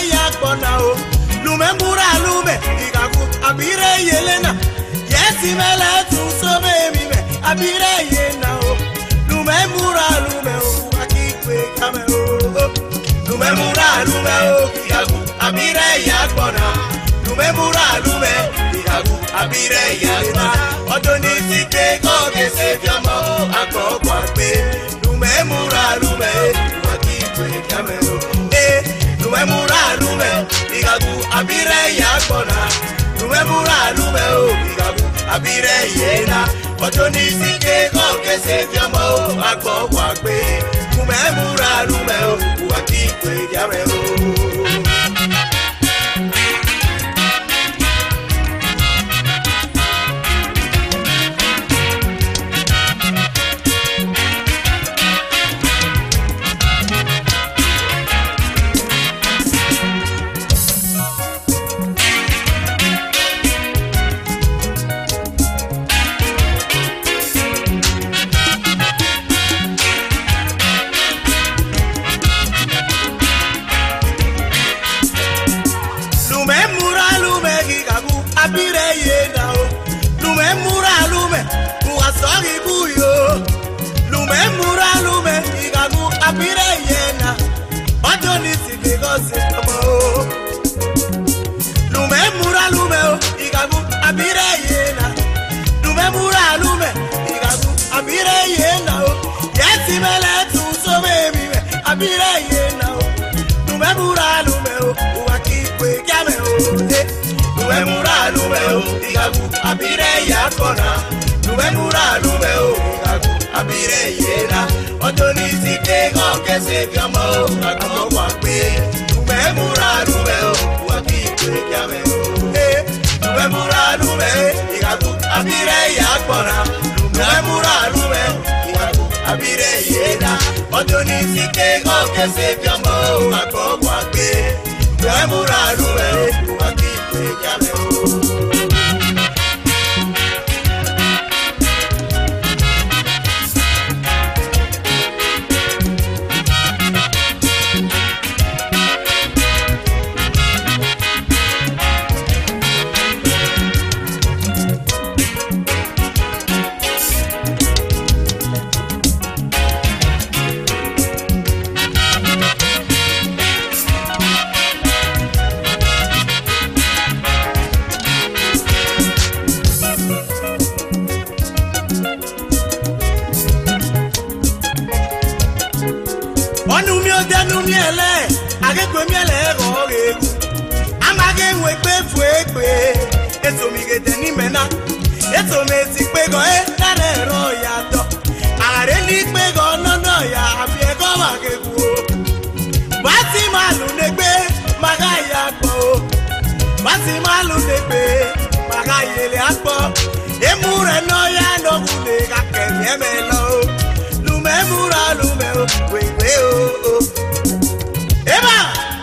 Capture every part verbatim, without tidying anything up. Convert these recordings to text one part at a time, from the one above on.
ya kona o lume mura lume igaku abire yelena yesi mele tu so baby me abire yena o lume mura lume o akikwe kame o lume mura lume o igaku abire ya kona lume mura lume igaku abire ya kona odoni sike ko ke se fiamo akoko pe lume mura lume akikwe kame o eh lume mura lume igaku abire ya kona lume mura lume o igaku abire yena odoni sike ko ke se fiamo akoko pe lume mura lume o akikwe kame o abire yena o lume mura lume muasori buyo lume mura lume igagu abire yena odoni sikego sikamo lume mura lume o igagu abire yena lume mura lume igagu abire yena o yesi mele tu so baby me abire yena o lume mura lume o uakikwe kame o lume mura lume o igaku abire ya kona lume mura lume o igaku abire yena odoni sike ko kese kamo akoko wa pe lume mura lume o wakikwe kame o eh lume mura lume igaku abire ya kona lume mura lume igaku abire yena odoni sike ko kese kamo akoko wa pe lume mura lume o wakikwe kame o agekwe miele roge amage wekpe fuekpe eto migete ni mena eto meti pego e nare ro ya do are ni pego no no ya abi ego mageku bati malu negbe maga ya po bati malu negbe maga yele apo emure no ya no gune ka kemi me lo lume mura lume o wekpe o eba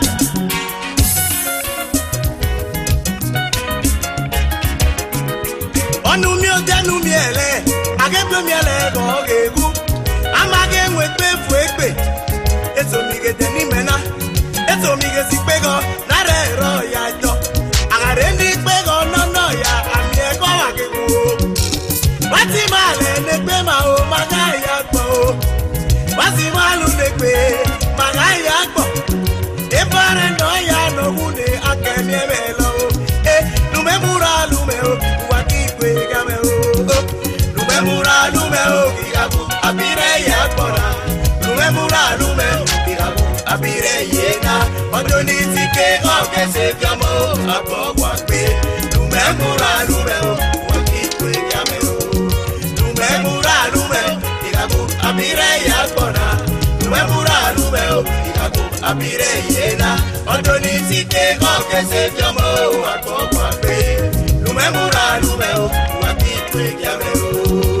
onu mi o denu mi ele agebe mi ele go gegu amage nwekpe fu ekpe eto mi gede ni mena eto mi ge si pego na re ro ya jo agare ni pego no no ya ami e go wa gegu bati male ne pe ma o maga ya gbo bati malu ne pe maga ya gbo ebare no ya no gune akemi emelo eh lume mura lume o wakikwe game o lume mura lume o igaku abire ya kona lume mura lume igaku abire yena odoni sike o kese kamo akogwa pe lume mura lume o wakikwe game o lume mura lume igaku abire ya kona lume mura lume o abire yena odoni sike ko kese jomo akoko pe lume mura lume o wakikwe kame o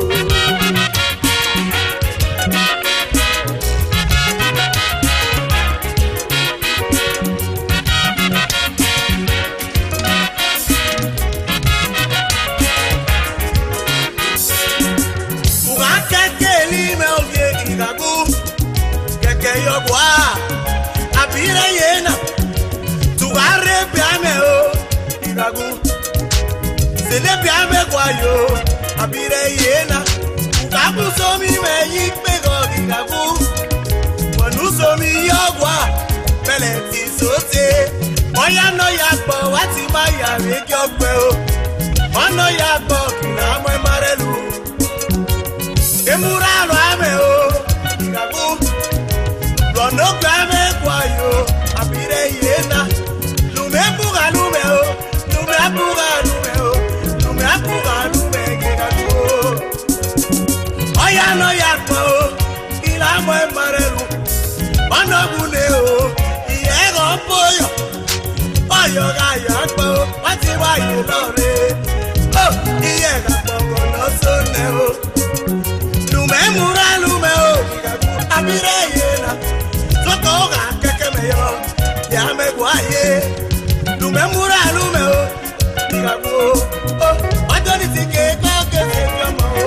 Uga keli me o ye igagu keke yo kwa abire yena gigagu. Senebi amegwayo, abire yena. Ukabu somi me yikpego gigagu. Wanu somi yogwa, peleti sote. Oya no yakbo, wati maya rekyokwe o. Ono yakbo, kina mwe marelu. Emuralo ame o, gigagu. Lono kwame kwayo, abire yena. Lume buga lume o, lume buga lume o, lume buga lume gigagu. Oya no yakbo, kina mwe marelu. Ono bune o, iyego poyo. Oyo ga yakbo, wati wa yelore. Oh, iyega pogo no sone o. Lume mura lume o, gigagu abire yena. Soko ga keke me yo, ya me guaye. Lume mura lume o, gigagu. Oh, adoni tike koke se yomo o.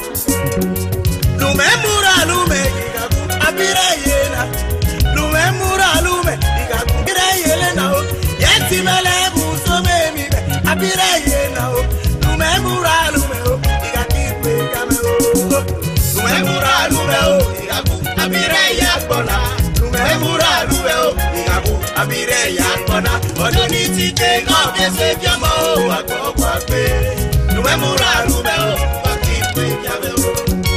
Lume mura lume gigagu abire yena. Lume mura lume gigagu abire yena o. Yeti mele buso me mi me abire yena o. Lume mura lume o, gigagu kwe kame o. Lume mura lume o, gigagu abire yakbona. Lume mura lume o, gigagu abire yakbona. Odoni tike koke se yomo o, wako wakwe. Lume mura lume o, waki kwe kame o.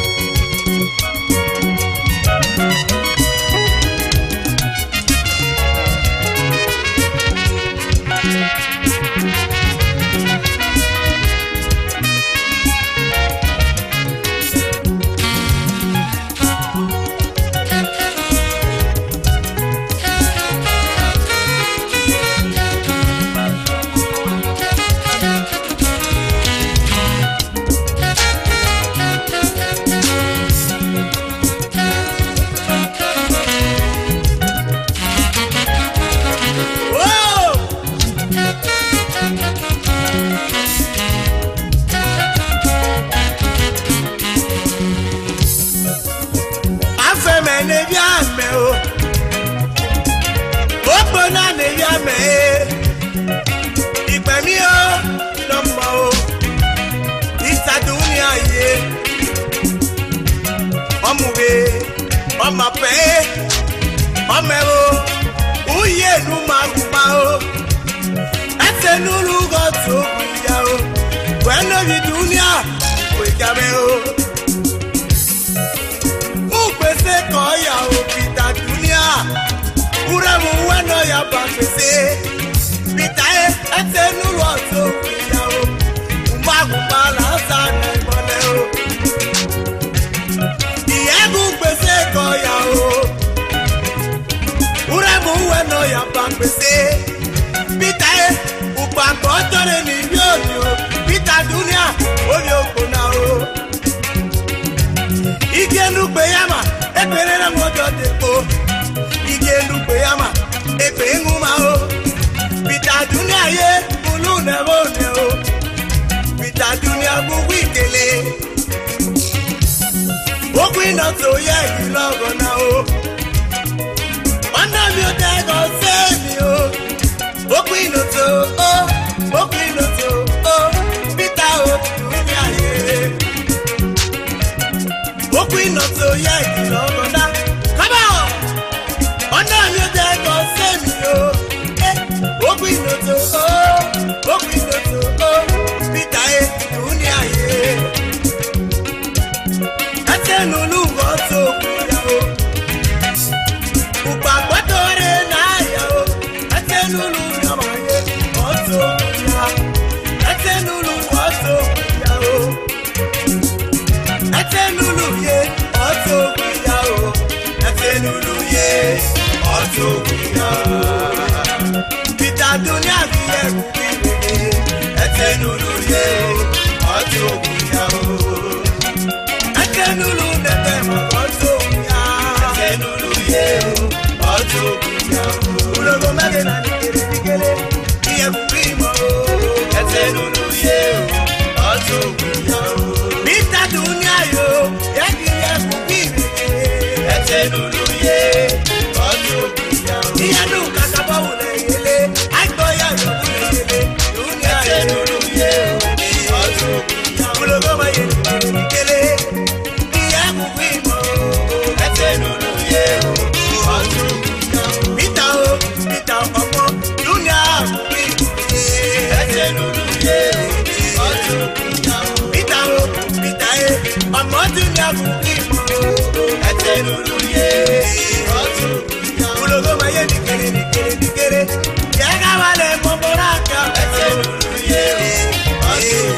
Ọmọ pé ọmọ ẹ̀rọ òye ìlú máa ń pa ó ẹsẹ̀ nínú gọ́tù òkúya ó wẹ́nà ìdúnyà kò ìjàmẹ́ ó mú pèsè kan yà ó pìtà dúnyà kúrẹ́ mú wẹ́nà yà bá pèsè pìtà ẹsẹ̀ nínú gọ́tù òkúya ó mú àgùnbà lásán ẹ̀gbọ́lẹ̀ ó. Ìyẹ́gùn pèsè kan yà ó. Ure mu we no ya pangpese. Pita e, upangpo tore ni bioni o. Pita dunia, obi okuna o. Ige nukbe yama, epere na mojo depo. Ige nukbe yama, epe nguma o. Pita dunia ye, ulu ne bone o. Pita dunia bu wikele. Okwi no to ye ilogo na o. Ọ̀nà mi ò dẹ́gọ̀ sẹ́mi o. Okwi no to o. Okwi no to o. Peter o ní ayé. Okwi no to ye ilogo na. Come on! Ọ̀nà mi ò dẹ́gọ̀ sẹ́mi o. Okwi no to o. Okwi no to o. Peter o ní ayé. Ẹsẹ̀ nínú ọ̀tọ̀ òkúya o. Upagbọ́dọ̀rẹ́ náà yà o. Ẹsẹ̀ nínú yàmáyé ọ̀tọ̀ òkúya. Ẹsẹ̀ nínú ọ̀tọ̀ òkúya o. Ẹsẹ̀ nínú yé ọ̀tọ̀ òkúya o. Ẹsẹ̀ nínú yé ọ̀tọ̀ òkúya. Peter Dunia fi ẹ̀kú kíkiri. Ẹsẹ̀ nínú yé ọ̀tọ̀ òkúya o. Nulu nete mo ojo ya. Ete nulu ye o, ojo ya o. Ulogo mage na nikele nikele, iye kuprimo o. Ete nulu ye o, ojo ya o. Peter Dunia yo, yeki ye kupime. Ete nulu ye, ojo ya o. Iye nuka kaba ule yele, agbo ya yo ule yele. Dunia ẹtẹnuluye ọtún peter o peter e ọmọ dunia kù kí mọ ẹtẹnuluye ọtún kulogo ma ye nikere nikere nikere yẹ ká wà lẹ mọmọra ká ẹtẹnuluye ọtún.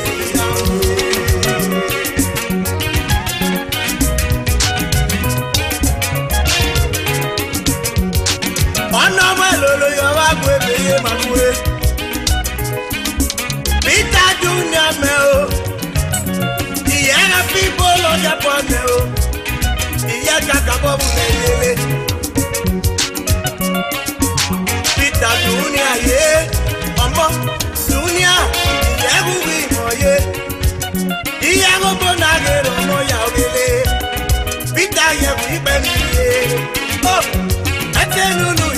Makwe Peter Junior me o Iye people on the pond o Iye kaka bobu lele Peter Junior ye Omo Junior Iye gugu imo ye Iye gogo nagero no ya ogele Peter ye gugu ibe mi ye Oh Ete nunu